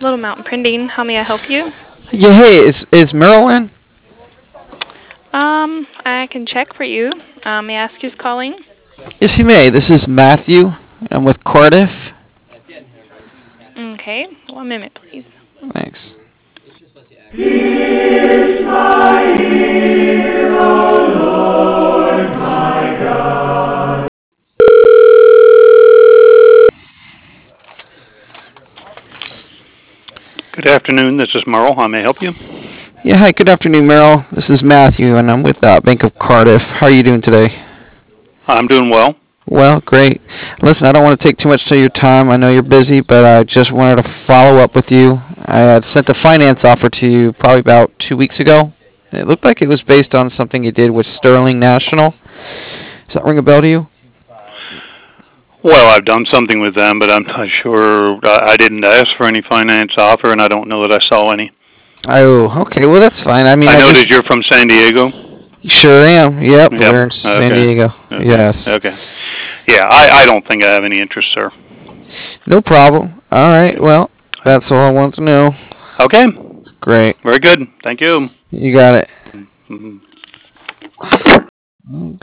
Little Mountain Printing. How may I help you? Yeah, hey, is Merrill in? I can check for you. May I ask who's calling? Yes, you may. This is Matthew. I'm with Cardiff. Okay, 1 minute, please. Thanks. Good afternoon. This is Merle. How may I help you? Yeah, hi, good afternoon, Merrill. This is Matthew, and I'm with Bank of Cardiff. How are you doing today? I'm doing well. Well, great. Listen, I don't want to take too much of your time. I know you're busy, but I just wanted to follow up with you. I had sent a finance offer to you probably about 2 weeks ago. It looked like it was based on something you did with Sterling National. Does that ring a bell to you? Well, I've done something with them, but I'm not sure. I didn't ask for any finance offer, and I don't know that I saw any. Oh, okay. Well, that's fine. I mean, I I noticed just you're from San Diego. sure am. Yep, Yep. we're in San Okay. Diego. Okay. Yes. Okay. Yeah, I don't think I have any interest, sir. No problem. All right. Well, that's all I want to know. Okay. Great. Very good. Thank you. You got it. Mhm.